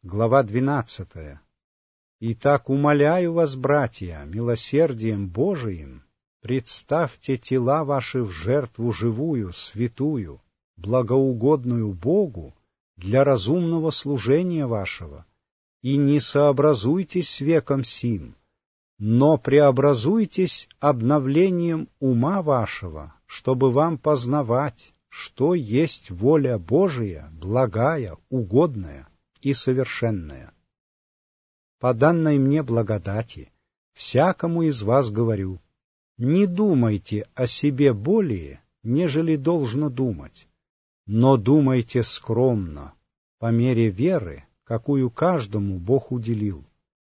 глава 12. «Итак, умоляю вас, братья, милосердием Божиим, представьте тела ваши в жертву живую, святую, благоугодную Богу для разумного служения вашего, и не сообразуйтесь с веком сим, но преобразуйтесь обновлением ума вашего, чтобы вам познавать, что есть воля Божия, благая, угодная и совершенная. По данной мне благодати всякому из вас говорю, не думайте о себе более, нежели должно думать, но думайте скромно, по мере веры, какую каждому Бог уделил.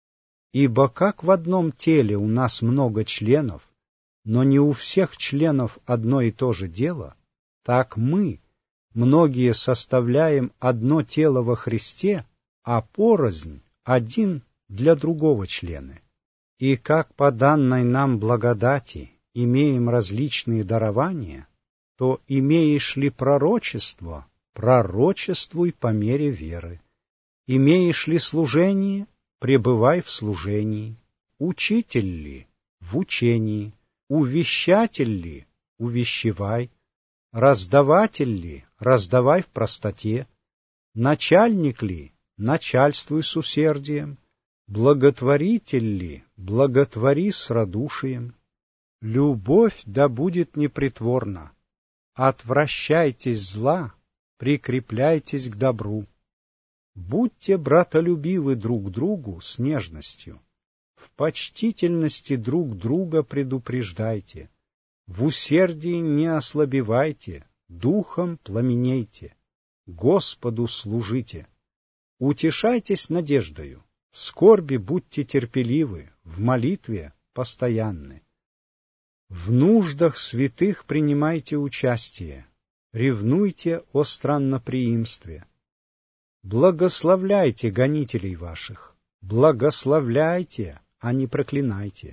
Ибо как в одном теле у нас много членов, но не у всех членов одно и то же дело, так мы, многие, составляем одно тело во Христе, а порознь один для другого члены. И как по данной нам благодати имеем различные дарования, то имеешь ли пророчество, пророчествуй по мере веры. Имеешь ли служение, пребывай в служении. Учитель ли, в учении. Увещатель ли, увещевай. Раздаватель ли, раздавай в простоте. Начальник ли, начальствуй с усердием. Благотворитель ли, благотвори с радушием. Любовь да будет непритворна. Отвращайтесь зла, прикрепляйтесь к добру. Будьте братолюбивы друг другу с нежностью. В почтительности друг друга предупреждайте. В усердии не ослабевайте, духом пламенейте. Господу служите. Утешайтесь надеждою. В скорби будьте терпеливы, в молитве постоянны. В нуждах святых принимайте участие. Ревнуйте о странноприимстве. Благословляйте гонителей ваших, благословляйте, а не проклинайте.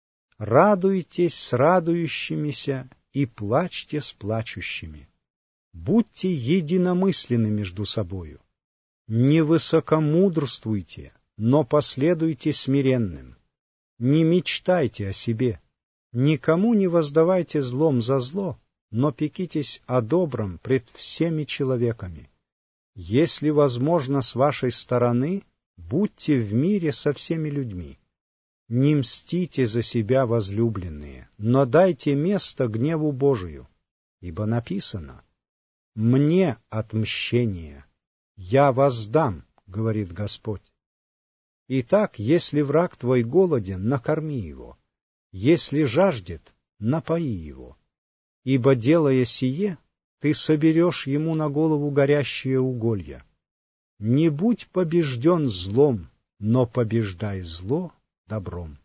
Радуйтесь с радующимися и плачьте с плачущими. Будьте единомысленны между собою. Не высокомудрствуйте, но последуйте смиренным. Не мечтайте о себе. Никому не воздавайте злом за зло, но пекитесь о добром пред всеми человеками. Если возможно с вашей стороны, будьте в мире со всеми людьми. Не мстите за себя, возлюбленные, но дайте место гневу Божию, ибо написано: «Мне отмщение, я воздам, говорит Господь». Итак, если враг твой голоден, накорми его, если жаждет, напои его, ибо, делая сие, ты соберешь ему на голову горящие уголья. Не будь побежден злом, но побеждай зло добром.